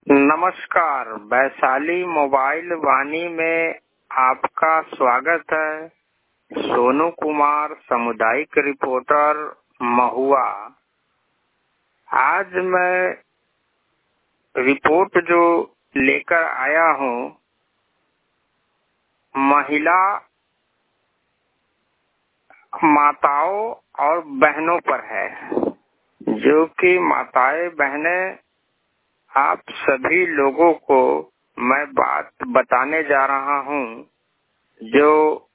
नमस्कार, वैशाली मोबाइल वाणी में आपका स्वागत है। सोनू कुमार, सामुदायिक रिपोर्टर, महुआ। आज मैं रिपोर्ट जो लेकर आया हूँ महिला माताओं और बहनों पर है, जो कि माताएं बहनें आप सभी लोगों को मैं बात बताने जा रहा हूँ जो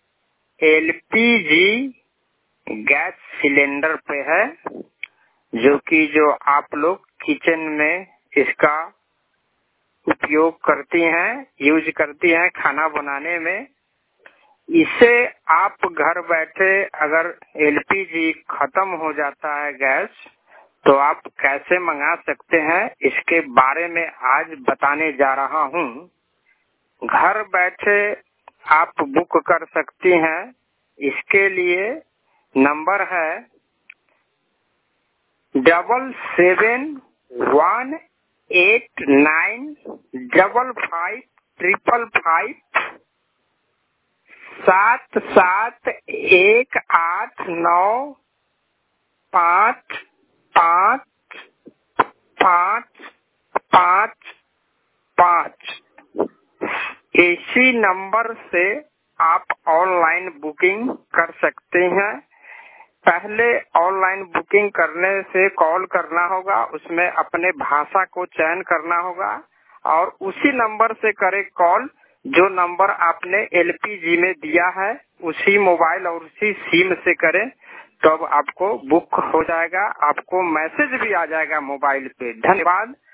एलपीजी गैस सिलेंडर पे है, जो आप लोग किचन में इसका उपयोग करती हैं, यूज करती हैं खाना बनाने में। इसे आप घर बैठे अगर एलपीजी खत्म हो जाता है गैस, तो आप कैसे मंगा सकते हैं, इसके बारे में आज बताने जा रहा हूँ। घर बैठे आप बुक कर सकती हैं। इसके लिए नंबर है 7718955555 7718955555। इसी नंबर से आप ऑनलाइन बुकिंग कर सकते हैं। पहले ऑनलाइन बुकिंग करने से कॉल करना होगा, उसमें अपने भाषा को चयन करना होगा और उसी नंबर से करें कॉल जो नंबर आपने एलपीजी में दिया है, उसी मोबाइल और उसी सिम से करें, तब आपको बुक हो जाएगा। आपको मैसेज भी आ जाएगा मोबाइल पे। धन्यवाद।